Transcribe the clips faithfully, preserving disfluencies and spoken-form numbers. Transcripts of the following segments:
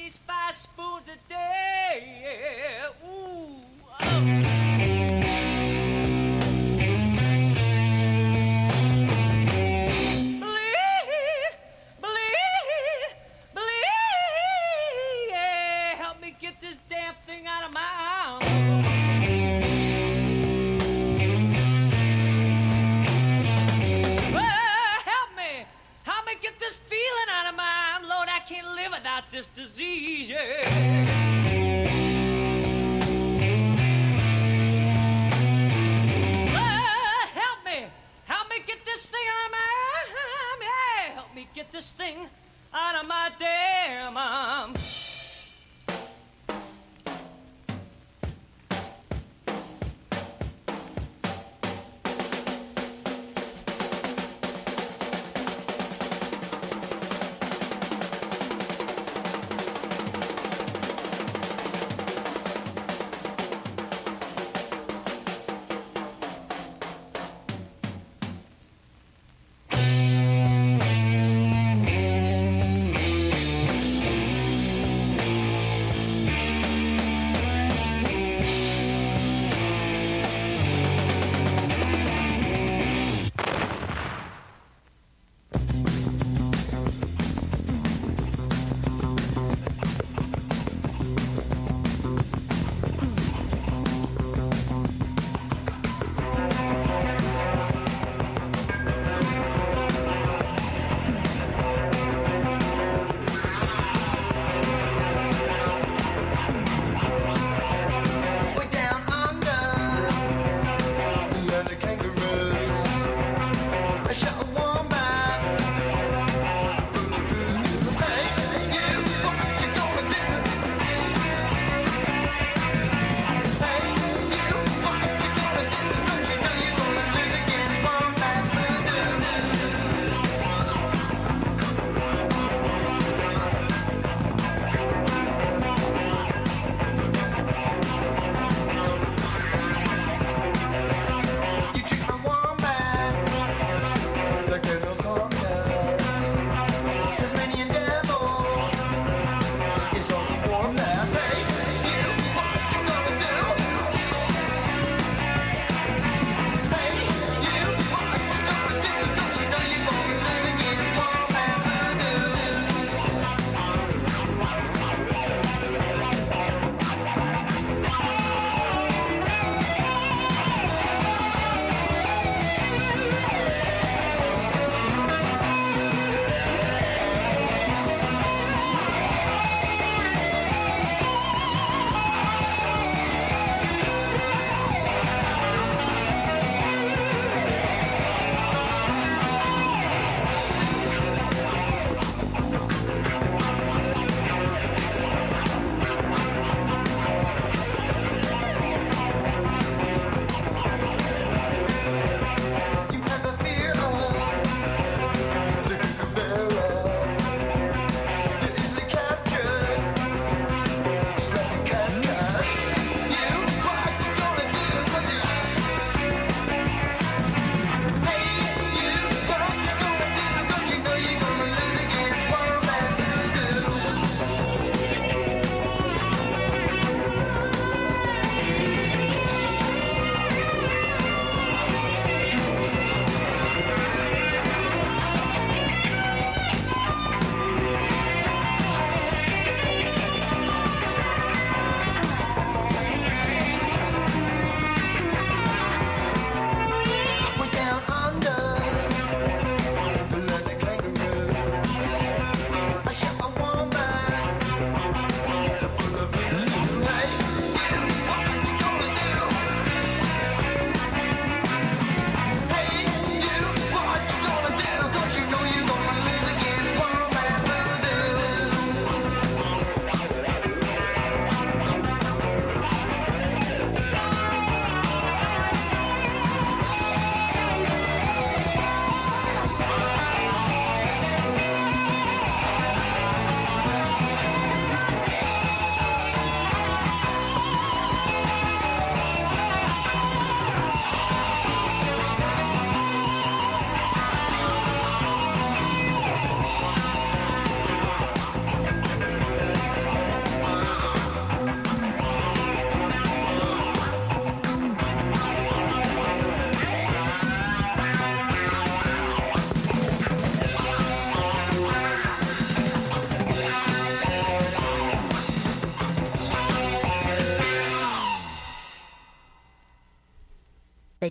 least five spoons a day. Ooh, oh. This disease, yeah. Lord, help me, help me get this thing out of my, yeah, help me get this thing out of my damn arm.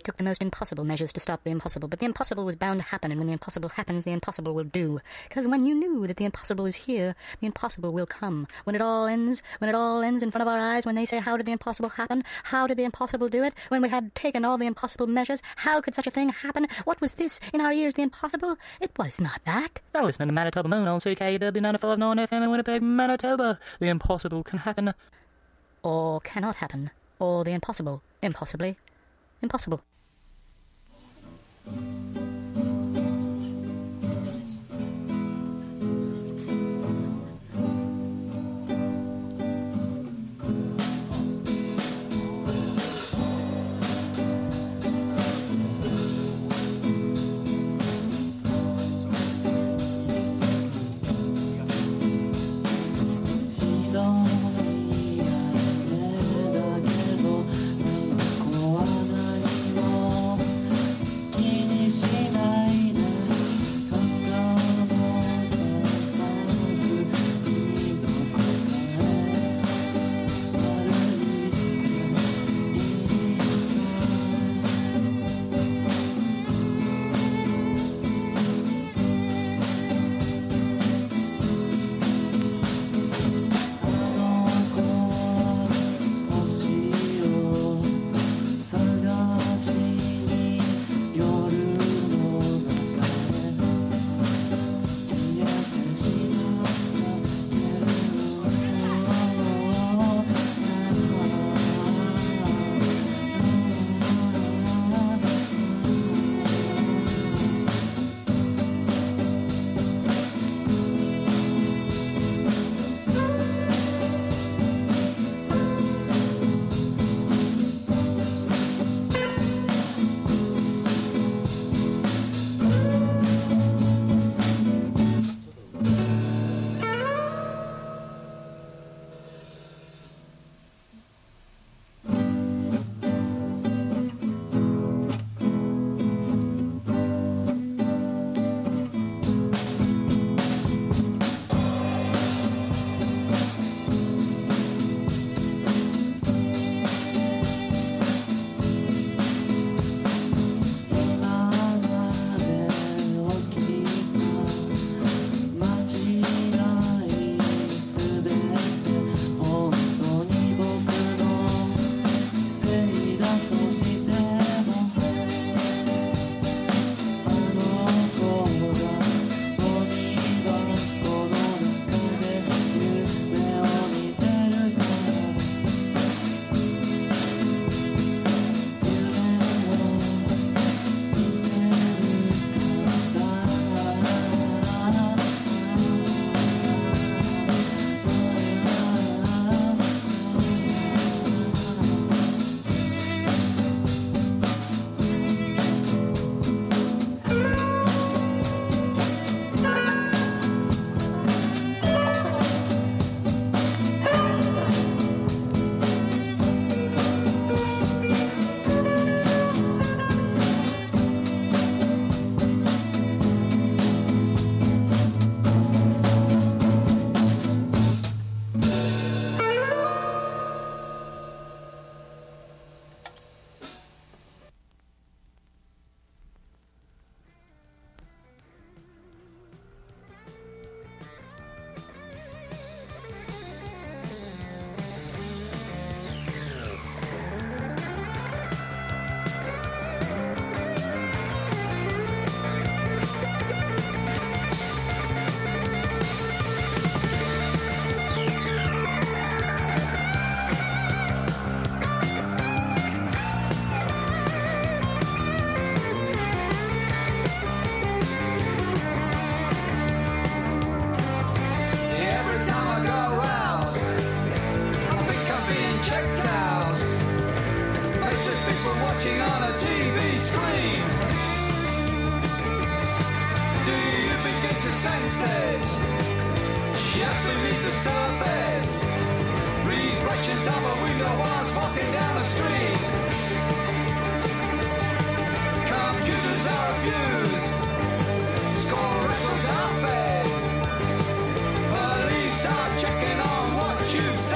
took the most impossible measures to stop the impossible, but the impossible was bound to happen, and when the impossible happens, the impossible will do. Because when you knew that the impossible is here, the impossible will come. When it all ends, when it all ends in front of our eyes, when they say, how did the impossible happen? How did the impossible do it? When we had taken all the impossible measures, how could such a thing happen? What was this in our ears, the impossible? It was not that. Now listening to Manitoba Moon on C K W ninety-five point nine F M in Winnipeg, Manitoba. The impossible can happen. Or cannot happen. Or the impossible. Impossibly. Impossible.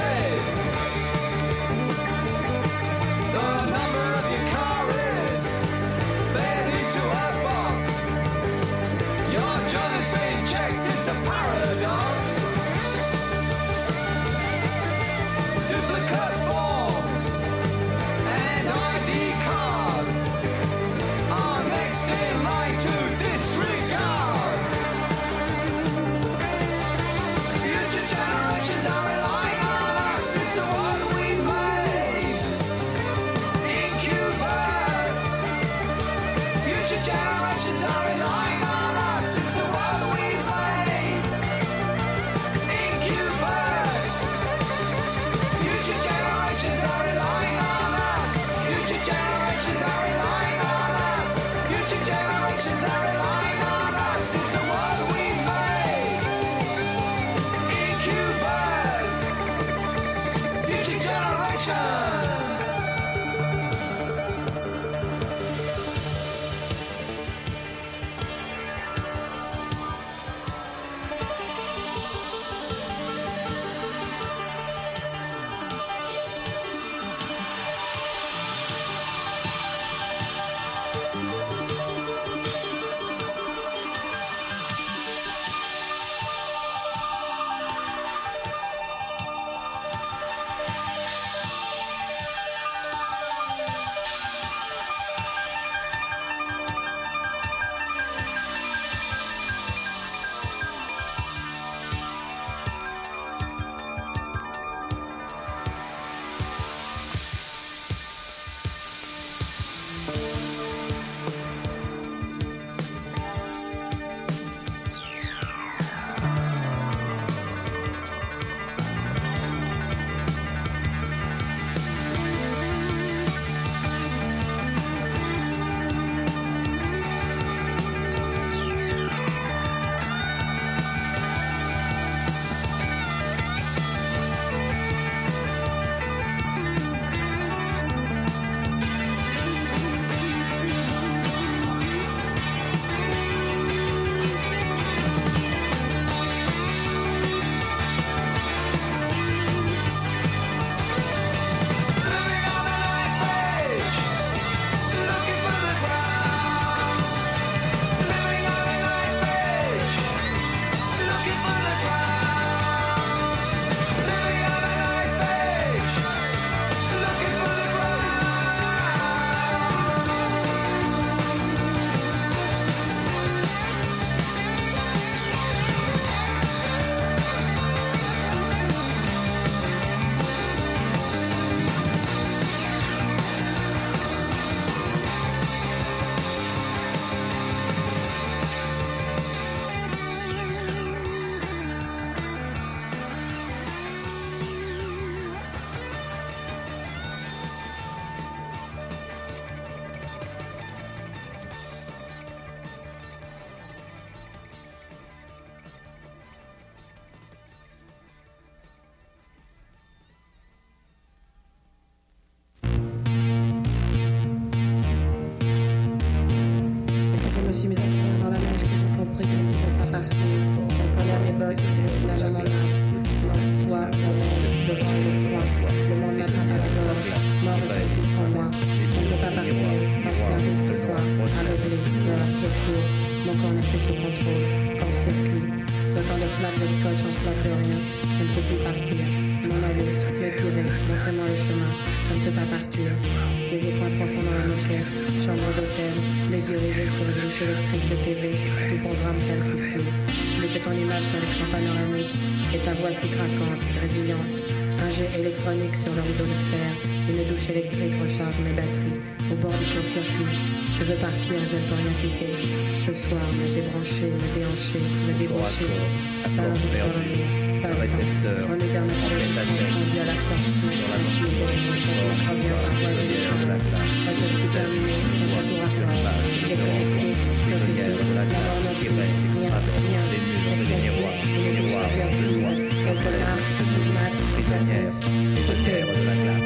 The number of your car is mon corps n'est plus sous contrôle, court-circuit, sautant de plaques de scotch en plaque de rien, je ne peux plus partir. Mon allure, me tirer, montrez-moi le chemin, je ne peux pas partir. Les écoins profonds dans la moquette, chambre d'hôtel, les yeux rivés sur une bouche électrique de T V, tout programme calcifrise. Mettez ton image sur les campagnes dans la nuit, et ta voix si craquante, résiliente. Un jet électronique sur le rideau de fer, une douche électrique recharge mes batteries. Au bord du court-circuit, je veux partir, je ne peux rien quitter. Ce soir, me débrancher, me déhancher, me débrancher. Pas envie de dormir, pas le temps. On est vers notre réalisation, on à la sortie, ici, et destination, on revient par voie de l'échange. Pas de tout terminé, on retour à toi. Déconnecté, le réseau, la borne de rien, rien, miroirs, miroirs, miroirs, autographe, mat, prisonnière, prisonnière de la glace.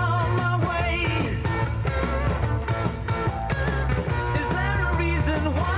Is there a reason why?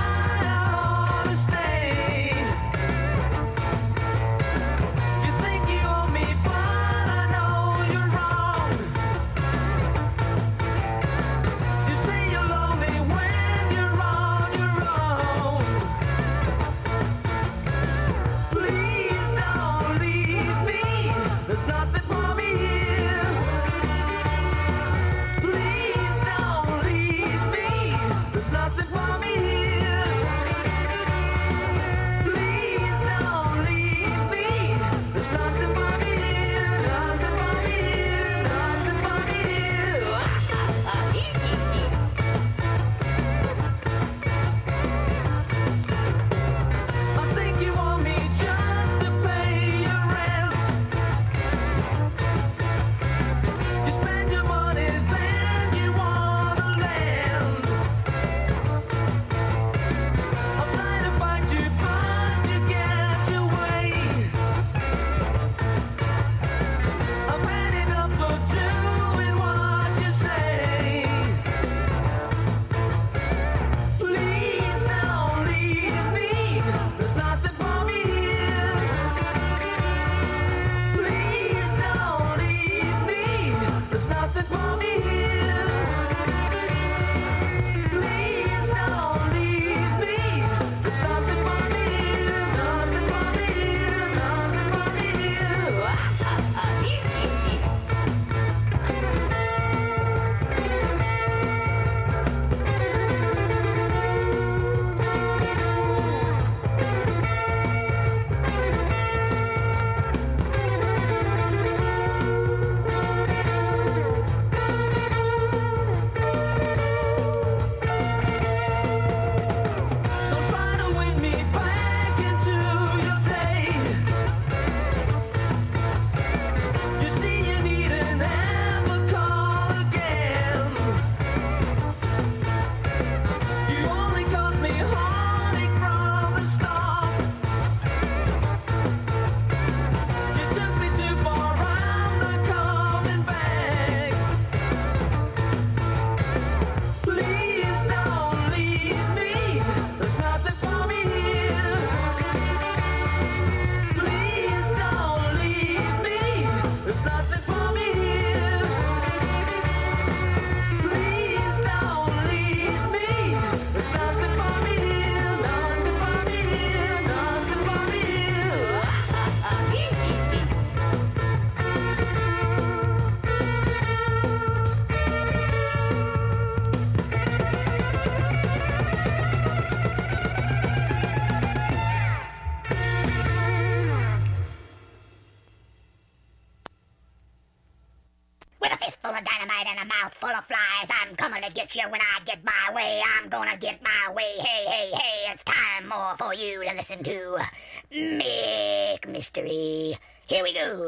head and a mouth full of flies. I'm coming to get you when I get my way. I'm gonna get my way. Hey, hey, hey, it's time more for you to listen to Mick Mystery. Here we go.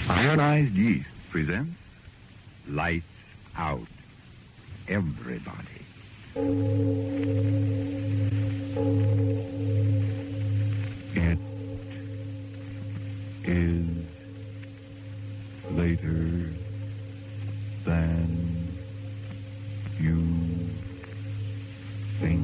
Ionized Yeast presents Lights Out, Everybody. It is later than you think.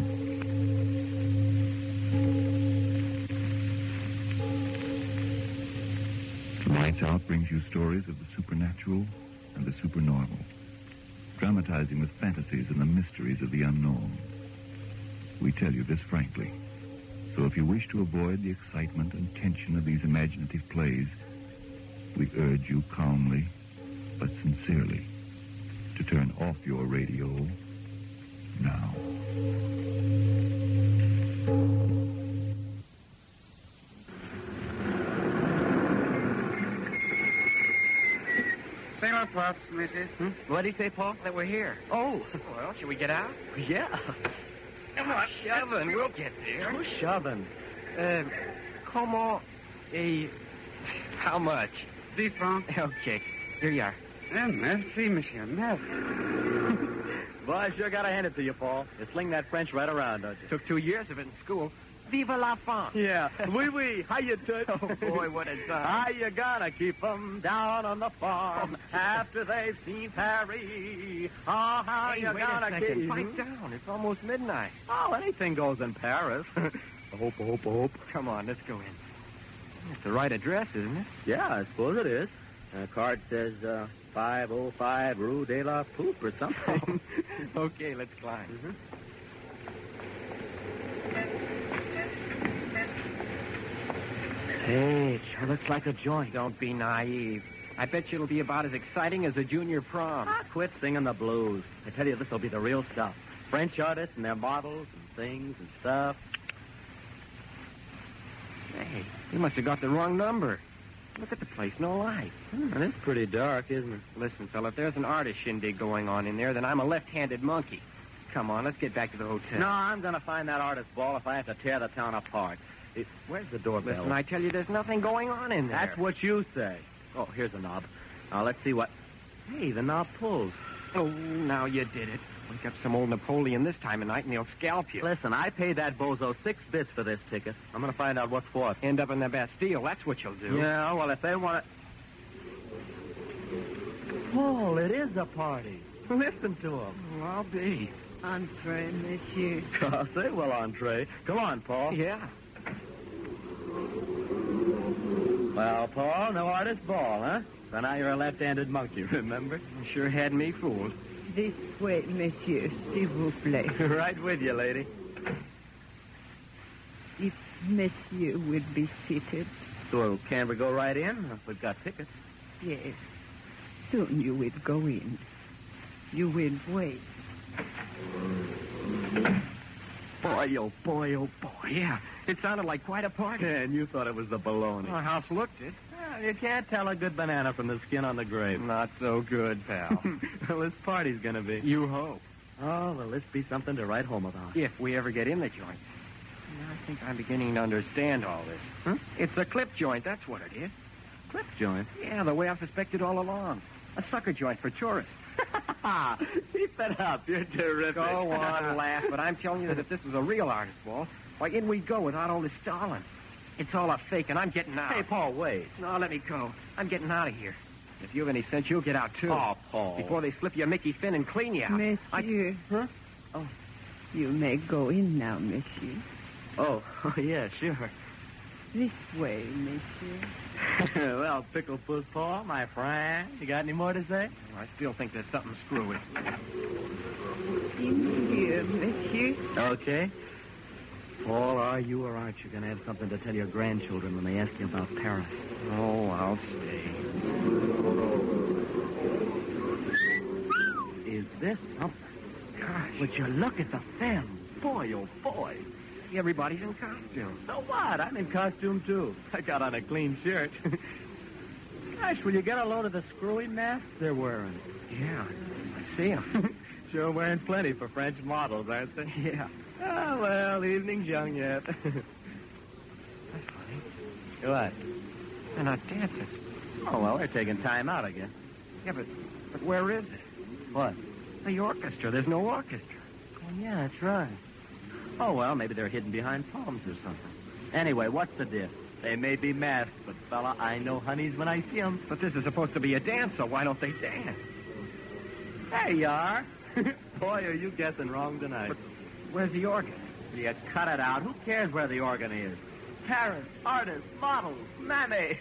Lights Out brings you stories of the supernatural and the supernormal, dramatizing the fantasies and the mysteries of the unknown. We tell you this frankly. So if you wish to avoid the excitement and tension of these imaginative plays, we urge you calmly but sincerely to turn off your radio now. Sailor Puffs, missus. Hmm? What did he say, Paul? That we're here. Oh. Well, should we get out? Yeah. Come on, shoving. We'll get there. Who's shoving? Uh, comment a... How much? Dix francs. Okay. Here you are. Eh, merci, monsieur. Merci. Well, I sure gotta hand it to you, Paul. You sling that French right around, don't you? Took two years of it in school. Vive la France. Yeah. Oui, oui. How you doing? Oh, boy, what a time. How you gonna keep 'em down on the farm after they've seen Paris? Oh, how Hey, you wait gonna a second. keep... Pipe down. It's almost midnight. Oh, anything goes in Paris. Hope, hope, hope. Come on, let's go in. It's the right address, isn't it? Yeah, I suppose it is. The card says uh, five oh five Rue de la Poupe or something. Okay, let's climb. Mm-hmm. Hey, it sure looks like a joint. Don't be naive. I bet you it'll be about as exciting as a junior prom. Ah, quit singing the blues. I tell you, this will be the real stuff. French artists and their models and things and stuff. Hey, you must have got the wrong number. Look at the place, no light. Hmm, and it's pretty dark, isn't it? Listen, fella, if there's an artist shindig going on in there, then I'm a left-handed monkey. Come on, let's get back to the hotel. No, I'm going to find that artist ball if I have to tear the town apart. It, where's the doorbell? Listen, I tell you, there's nothing going on in there. That's what you say. Oh, here's the knob. Now, let's see what... Hey, the knob pulls. Oh, now you did it. Wake up some old Napoleon this time of night and they'll scalp you. Listen, I paid that bozo six bits for this ticket. I'm going to find out what for. End up in the Bastille, that's what you'll do. Yeah, well, if they want to... Paul, it is a party. Listen to him. Oh, I'll be. Entree, monsieur. I'll say, well, entree. Come on, Paul. Yeah. Well, Paul, no artist ball, huh? So now you're a left-handed monkey, remember? You sure had me fooled. This way, monsieur, s'il vous plaît. Right with you, lady. If monsieur will be seated. So can we go right in? We've got tickets. Yes. Soon you will go in. You will wait. Boy, oh, boy, oh, boy. Yeah, it sounded like quite a party. And you thought it was the baloney. Our house looked it. Well, you can't tell a good banana from the skin on the grape. Not so good, pal. Well, this party's going to be. You hope. Oh, well, this be something to write home about. If we ever get in the joint. Now, I think I'm beginning to understand all this. Huh? It's a clip joint, that's what it is. Clip joint? Yeah, the way I've suspected all along. A sucker joint for tourists. Keep it up. You're terrific. Go on, laugh, but I'm telling you that if this was a real artist ball, why, in we'd go without all this stalling. It's all a fake, and I'm getting out. Hey, Paul, wait. No, let me go. I'm getting out of here. If you have any sense, you'll get out, too. Oh, Paul. Before they slip you a Mickey Finn and clean you out. Monsieur. I... Huh? Oh, you may go in now, monsieur. Oh, oh, yeah, sure. This way, monsieur. Well, Pickle Puss Paul, my friend, you got any more to say? I still think there's something screwy. In here, monsieur. Okay. Paul, are you or aren't you going to have something to tell your grandchildren when they ask you about Paris? Oh, I'll stay. Is this something? Gosh. Would you look at the film? Boy, oh, boy. Everybody's in costume. So what? I'm in costume, too. I got on a clean shirt. Gosh, will you get a load of the screwy masks they're wearing? Yeah, I see them. Sure wearing plenty for French models, aren't they? Yeah. Oh, well, evening's young yet. That's funny. What? They're not dancing. Oh, well, they're taking time out again. Yeah, but, but where is it? What? The orchestra. There's no orchestra. Oh, yeah, that's right. Oh, well, maybe they're hidden behind palms or something. Anyway, what's the diff? They may be masked, but, fella, I know honeys when I see them. But this is supposed to be a dance, so why don't they dance? There you are. Boy, are you guessing wrong tonight. But where's the organ? You cut it out. Who cares where the organ is? Parents, artists, models, mammy.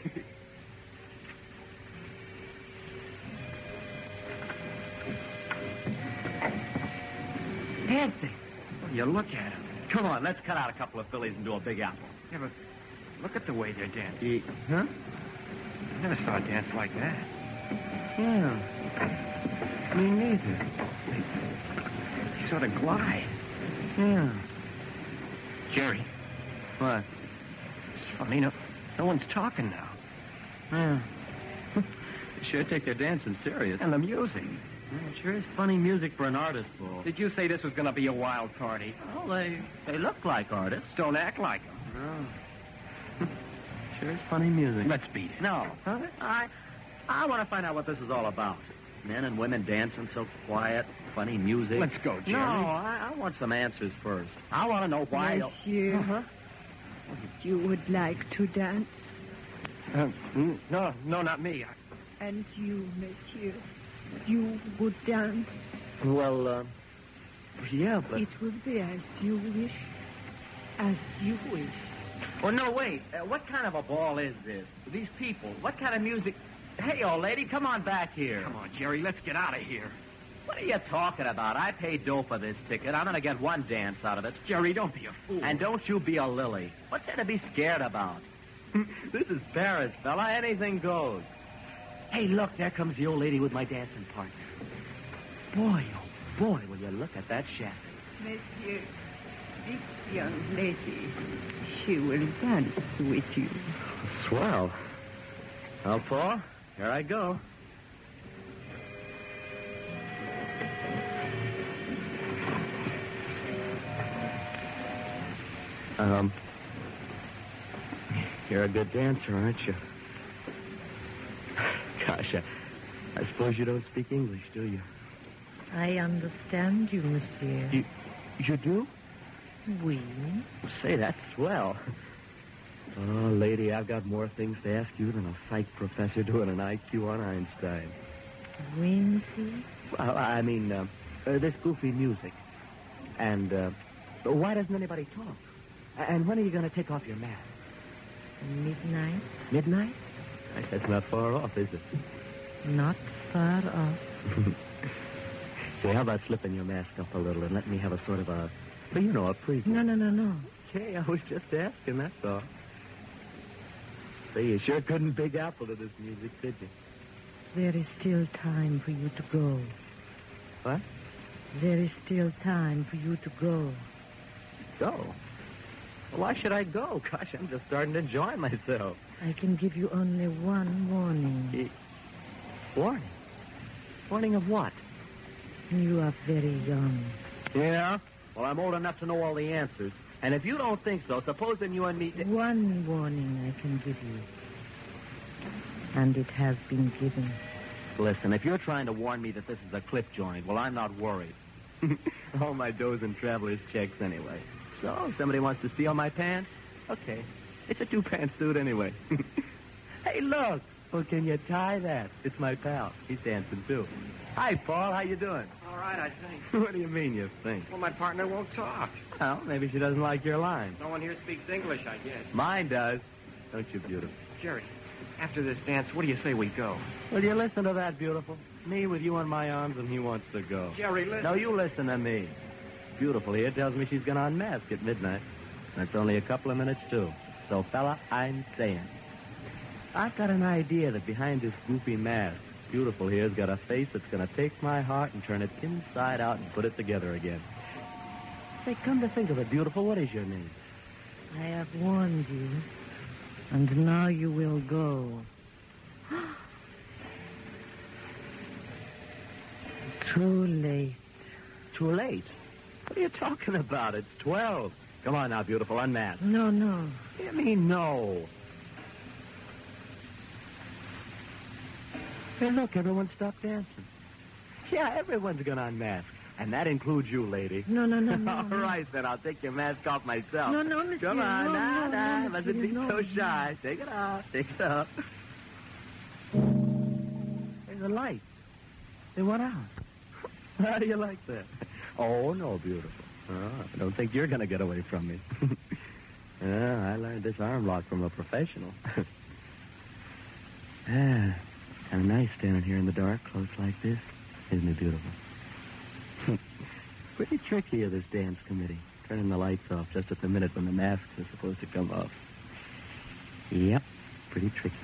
Dancing. Well, you look at them. Come on, let's cut out a couple of fillies and do a big apple. Yeah, but look at the way they're dancing. You, huh? I never saw a dance like that. Yeah. Me neither. They, they sort of glide. Yeah. Jerry. What? It's funny. No, no one's talking now. Yeah. They sure take their dancing serious. And the music. Yeah, it sure is funny music for an artist ball. Did you say this was going to be a wild party? Well, they, they look like artists. Don't act like them. No. Sure is funny music. Let's beat it. No. Huh? I, I want to find out what this is all about. Men and women dancing so quiet, funny music. Let's go, Jerry. No, I, I want some answers first. I want to know why... Monsieur, Uh-huh. you would like to dance? Uh, mm, no, no, not me. I... And you, monsieur, you would dance? Well, uh, yeah, but... It would be as you wish. As you wish. Oh, no, wait. Uh, what kind of a ball is this? These people, what kind of music... Hey, old lady, come on back here. Come on, Jerry, let's get out of here. What are you talking about? I paid dough for this ticket. I'm going to get one dance out of it. Jerry, don't be a fool. And don't you be a lily. What's there to be scared about? This is Paris, fella. Anything goes. Hey, look, there comes the old lady with my dancing partner. Boy, oh, boy, will you look at that shaft. Monsieur, this young lady, she will dance with you. Swell. Well, Paul, here I go. Um, you're a good dancer, aren't you? Gosh, I, I suppose you don't speak English, do you? I understand you, monsieur. You, you do? Oui. Say, that's swell. Oh, lady, I've got more things to ask you than a psych professor doing an I Q on Einstein. Oui, monsieur? Well, I mean, uh, uh, this goofy music. And uh, why doesn't anybody talk? And when are you going to take off your mask? Midnight? Midnight? That's not far off, is it? Not far off. Say, how about slipping your mask up a little and let me have a sort of a, well, you know, a preview? No, no, no, no. Okay, I was just asking, that's all. Say, you sure couldn't Big Apple to this music, did you? There is still time for you to go. What? There is still time for you to go. Go? Well, why should I go? Gosh, I'm just starting to enjoy myself. I can give you only one warning. E- warning? Warning of what? You are very young. Yeah? Well, I'm old enough to know all the answers. And if you don't think so, supposing you and me... Di- one warning I can give you. And it has been given. Listen, if you're trying to warn me that this is a clip joint, well, I'm not worried. All my dough's in traveler's checks anyway. So, if somebody wants to steal my pants, okay. It's a two-pants suit anyway. Hey, look. Well, can you tie that? It's my pal. He's dancing, too. Hi, Paul. How you doing? All right, I think. What do you mean, you think? Well, my partner won't talk. Well, maybe she doesn't like your line. No one here speaks English, I guess. Mine does. Don't you, beautiful? Jerry, after this dance, what do you say we go? Will you listen to that, beautiful? Me with you in my arms, and he wants to go. Jerry, listen. No, you listen to me. Beautiful here tells me she's going to unmask at midnight. That's only a couple of minutes, too. So, fella, I'm saying. I've got an idea that behind this goofy mask, Beautiful here's got a face that's going to take my heart and turn it inside out and put it together again. Say, come to think of it, Beautiful, what is your name? I have warned you, and now you will go. Too late. Too late? What are you talking about? It's twelve. Come on now, Beautiful, unmask. No, no. What do you mean, no? Hey, look, everyone stopped dancing. Yeah, everyone's gonna unmask. And that includes you, lady. No, no, no, no. All no. right, then. I'll take your mask off myself. No, no, monsieur. Come on, no, nah, no, nah. no, Mustn't be no. so shy. Take it off. Take it off. There's a light. They went out. How do you like that? Oh, no, beautiful. Oh, I don't think you're going to get away from me. Yeah, I learned this arm lock from a professional. Yeah, kind of nice standing here in the dark, close like this. Isn't it beautiful? Pretty tricky of this dance committee, turning the lights off just at the minute when the masks are supposed to come off. Yep, pretty tricky.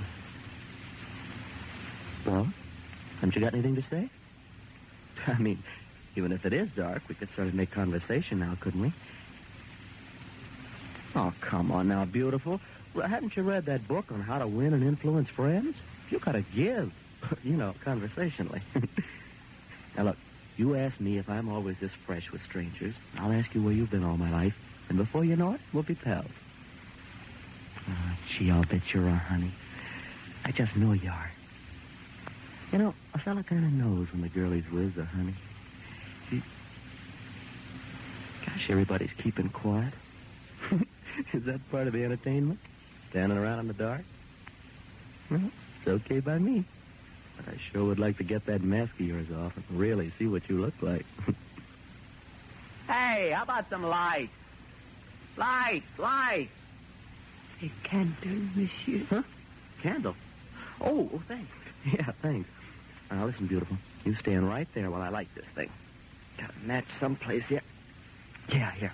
Well, haven't you got anything to say? I mean, even if it is dark, we could sort of make conversation now, couldn't we? Oh, come on now, beautiful. Well, hadn't you read that book on how to win and influence friends? You gotta give, you know, conversationally. Now, look, you ask me if I'm always this fresh with strangers. I'll ask you where you've been all my life. And before you know it, we'll be pals. Oh, gee, I'll bet you are, honey. I just know you are. You know, a fella kind of knows when the girl he's with is a honey. See, gosh, everybody's keeping quiet. Is that part of the entertainment? Standing around in the dark? Well, it's okay by me. But I sure would like to get that mask of yours off and really see what you look like. Hey, how about some lights? Lights, lights. A candle, monsieur. Huh? Candle? Oh, oh, thanks. Yeah, thanks. Now, listen, beautiful. You stand right there while I light this thing. Got a match someplace here. Yeah, here.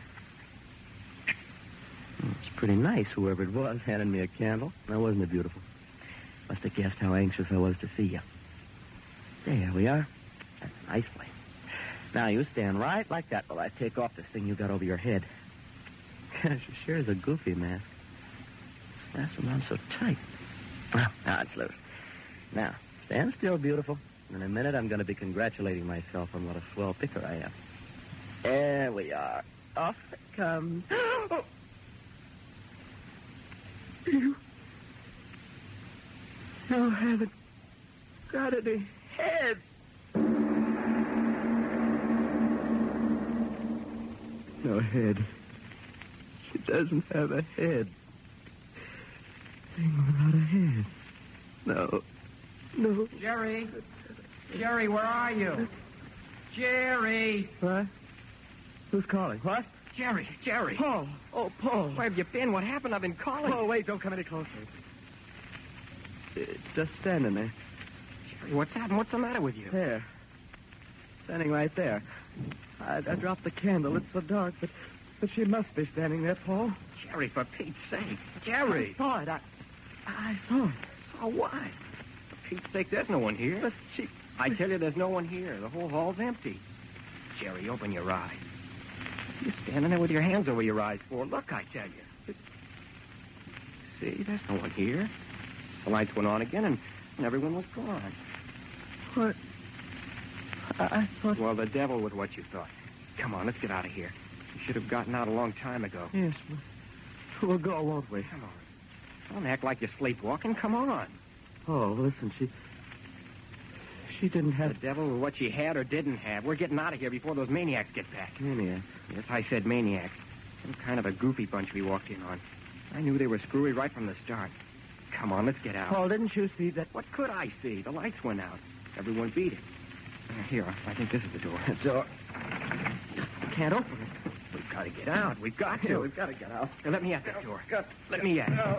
Oh, it's pretty nice, whoever it was, handing me a candle. Now, wasn't it beautiful? Must have guessed how anxious I was to see you. There we are. That's a nice place. Now, you stand right like that while I take off this thing you got over your head. Gosh, it sure is a goofy mask. Snaps them on so tight. Well, now it's loose. Now, stand still, beautiful. In a minute, I'm going to be congratulating myself on what a swell picker I am. There we are. Off it comes. Oh. You... You haven't got any head. No head. She doesn't have a head. Thing without a head. No. No. Jerry. Jerry, where are you? Jerry. What? Who's calling? What? Jerry, Jerry. Paul. Oh, Paul. Where have you been? What happened? I've been calling. Oh, wait, don't come any closer. It's just standing there. Jerry, what's happened? What's the matter with you? There. Standing right there. I, I dropped the candle. It's so dark, but, but she must be standing there, Paul. Jerry, for Pete's sake. Jerry. I saw it. I, I saw it. So what? For Pete's sake, there's no one here. But she... I tell you, there's no one here. The whole hall's empty. Jerry, open your eyes. You're standing there with your hands over your eyes for. Look, I tell you. See, there's no one here. The lights went on again, and, and everyone was gone. What? I, I thought... Well, the devil with what you thought. Come on, let's get out of here. We should have gotten out a long time ago. Yes, we'll, we'll go, won't we? Come on. Don't act like you're sleepwalking. Come on. Oh, listen, she... She didn't have... The devil with what she had or didn't have. We're getting out of here before those maniacs get back. Maniacs? Yes, I said maniacs. Some kind of a goofy bunch we walked in on. I knew they were screwy right from the start. Come on, let's get out. Paul, didn't you see that... What could I see? The lights went out. Everyone beat it. Uh, here, I think this is the door. door. Can't open it. We've got to get out. We've got to. Yeah, we've got to get out. Now, let me at that door. Let me at it. No.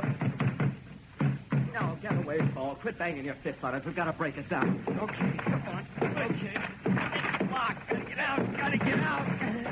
No, get away, Paul. Quit banging your fists on it. We've got to break it down. Okay, come on. Okay. It's locked. Gotta get out. Gotta get out.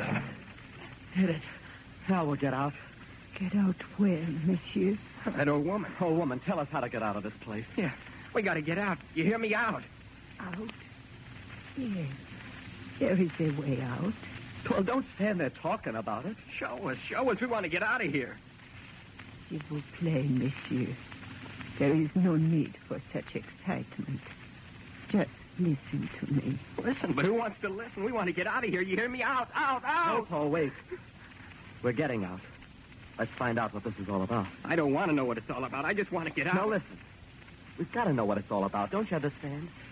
Hit it. Now we'll get out. Get out where, monsieur? That old woman. Old woman, tell us how to get out of this place. Yeah, we got to get out. You hear me? Out. Out? Yes. There is a way out. Well, don't stand there talking about it. Show us. Show us. We want to get out of here. S'il vous plaît, monsieur. There is no need for such excitement. Just listen to me. Listen, but who wants to listen? We want to get out of here. You hear me? Out, out, out. No, Paul, wait. We're getting out. Let's find out what this is all about. I don't want to know what it's all about. I just want to get out. Now, listen. We've got to know what it's all about. Don't you understand?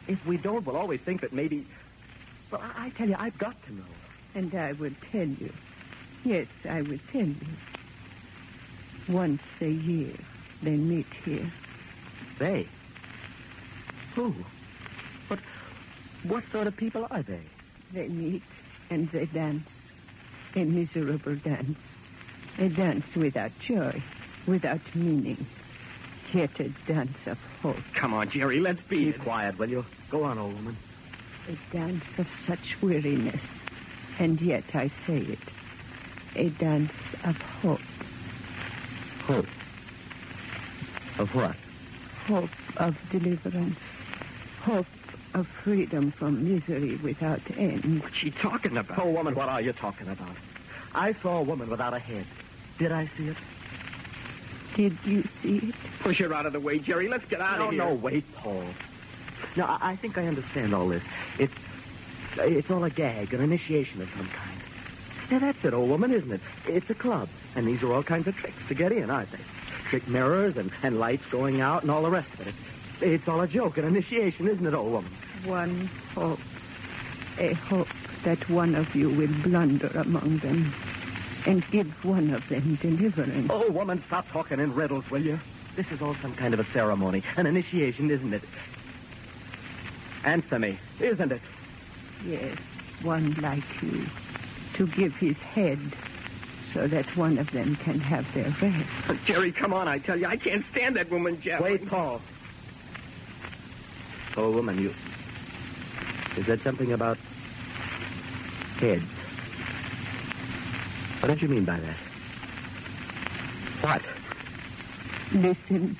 if we don't, we'll always think that maybe... Well, I, I tell you, I've got to know. And I will tell you. Yes, I will tell you. Once a year, they meet here. They? Who? What, what sort of people are they? They meet and they dance. A miserable dance. A dance without joy, without meaning. Yet a dance of hope. Come on, Jerry, let's be... Be quiet, will you? Go on, old woman. A dance of such weariness. And yet I say it. A dance of hope. Hope? Of what? Hope of deliverance. Hope of freedom from misery without end. What's she talking about? Oh, woman, what are you talking about? I saw a woman without a head. Did I see it? Did you see it? Push her out of the way, Jerry. Let's get out no, of here. No, no, wait, Paul. Now, I, I think I understand all this. It's, it's all a gag, an initiation of some kind. Now, that's it, old woman, isn't it? It's a club, and these are all kinds of tricks to get in, aren't they? Trick mirrors and, and lights going out and all the rest of it. It's, it's all a joke, an initiation, isn't it, old woman? One hope. A hope that one of you will blunder among them and give one of them deliverance. Oh, woman, stop talking in riddles, will you? This is all some kind of a ceremony, an initiation, isn't it? Answer me, isn't it? Yes, one like you. To give his head so that one of them can have their rest. Jerry, come on, I tell you. I can't stand that woman, Jeff. Wait, Paul. Oh, woman, you... Is that something about heads? What did you mean by that? What? Listen.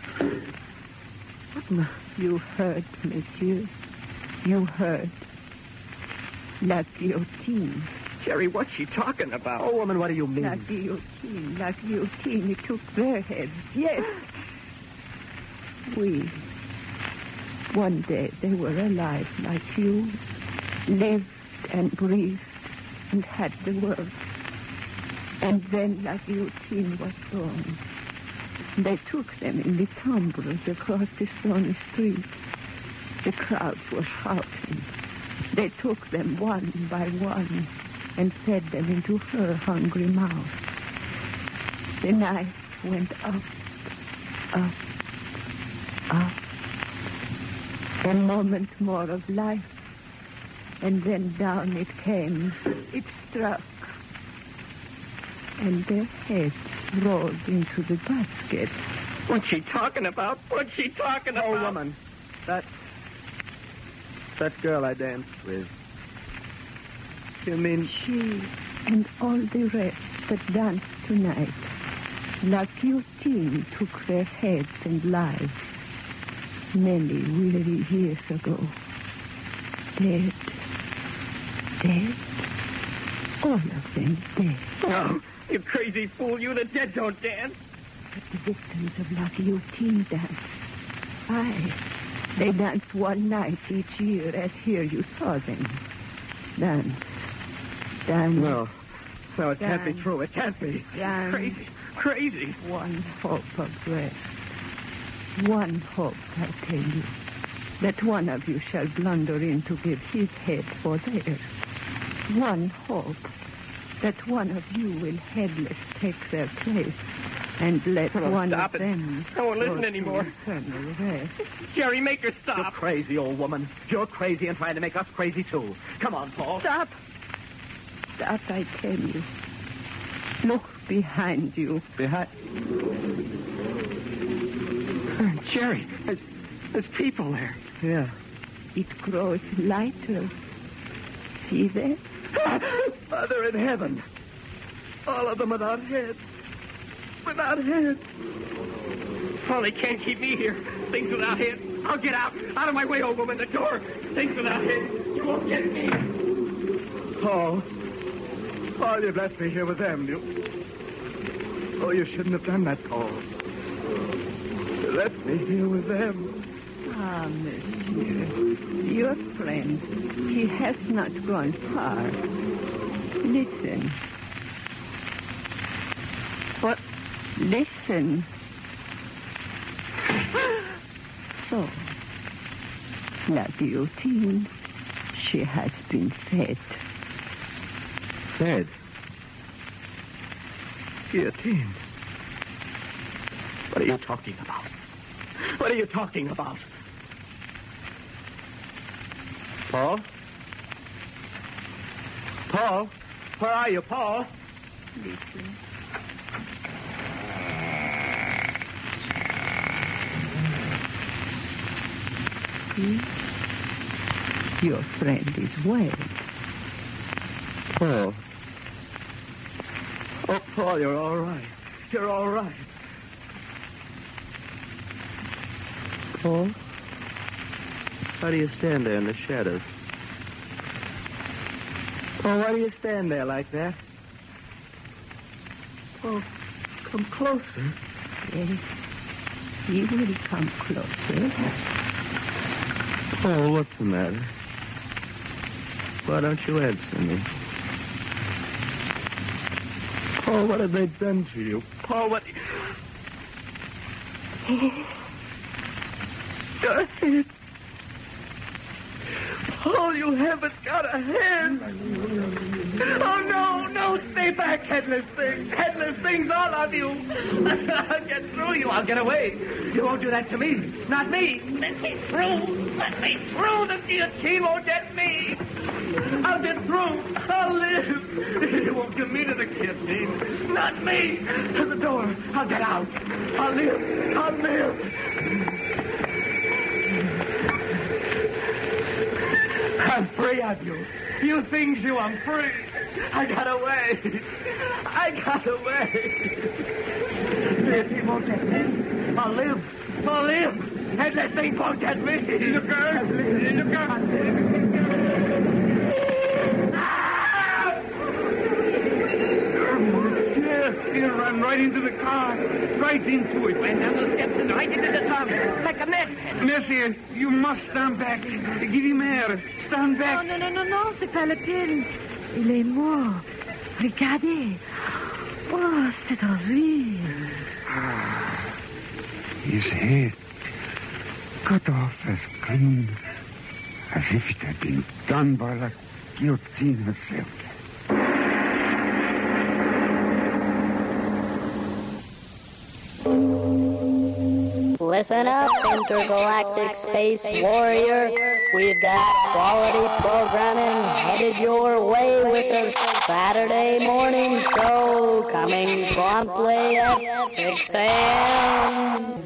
What? You heard, monsieur. You heard. La guillotine. Jerry, what's she talking about? Oh, woman, what do you mean? La guillotine. La guillotine. It took their heads. Yes. We. One day they were alive like you. Lived and breathed and had the world. And then La guillotine was gone. They took them in the tumbrils across the stony street. The crowds were shouting. They took them one by one and fed them into her hungry mouth. The knife went up, up, up. A moment more of life, and then down it came. It struck. And their heads rolled into the basket. What's she talking about? What's she talking about? Oh, woman, that... that girl I danced with. You mean... She and all the rest that danced tonight. La guillotine took their heads and lives. Many weary years ago. Dead. Dead. All of them dead. No, you crazy fool. You, the dead don't dance. But the victims of La guillotine dance. Aye. They dance one night each year as here you saw them. Dance. Dance. No. No, it dance. can't be true. It can't be. Dance. Crazy. Crazy. One hope of rest. One hope, I tell you. That one of you shall blunder in to give his head for theirs. One hope. That one of you will headless take their place and let Oh, one stop of it. them I won't go listen to anymore. eternal rest. Jerry, make her You're stop. crazy, old woman. You're crazy and trying to make us crazy, too. Come on, Paul. Stop. Stop, I tell you. Look behind you. Behind... Jerry, there's, there's people there. Yeah. It grows lighter. See there? Father in heaven. All of them without heads. Without heads. Oh, they can't keep me here. Things without heads. I'll get out. Out of my way, old woman. The door. Things without heads. You won't get me. Paul. Paul, you've left me here with them. You... Oh, you shouldn't have done that, Paul. You left me here with them. Ah, monsieur. Your friend. He has not gone far. Listen. What? Listen. So. La guillotine. She has been fed. Fed? Guillotine? What are you talking about? What are you talking about? Paul? Paul? Where are you, Paul? Listen. See? Your friend is well. Paul. Oh, Paul, you're all right. You're all right. Paul? How do you stand there in the shadows? Paul, why do you stand there like that? Paul, come closer. Yes. He will come closer. Paul, what's the matter? Why don't you answer me? Paul, what have they done to you? Paul, what... Oh. Got a hand. Paul, you haven't got a hand. Oh, no, no, stay back, headless things. Headless things, all of you. I'll get through you. I'll get away. You won't do that to me. Not me. Let me through. Let me through. The guillotine won't get me. I'll get through. I'll live. You won't give me to the guillotine. Not me. To the door. I'll get out. I'll live. I'll live. I'm free of you. You things you, I'm free. I got away. I got away. Guillotine won't get me. I'll live. I'll live. And that thing won't get me. Look out. Look out. He ran right into the car. Right into it. Went down the steps and right into the tongue. Like a mess. Monsieur, you must stand back. Give him air. Stand back. Non, non, non, non, c'est pas la peine. Il est mort. Regardez. Oh, c'est horrible. Ah, his head cut off as clean as if it had been done by the guillotine herself. Listen up, intergalactic space warrior. We've got quality programming headed your way with a Saturday morning show coming promptly at six a.m.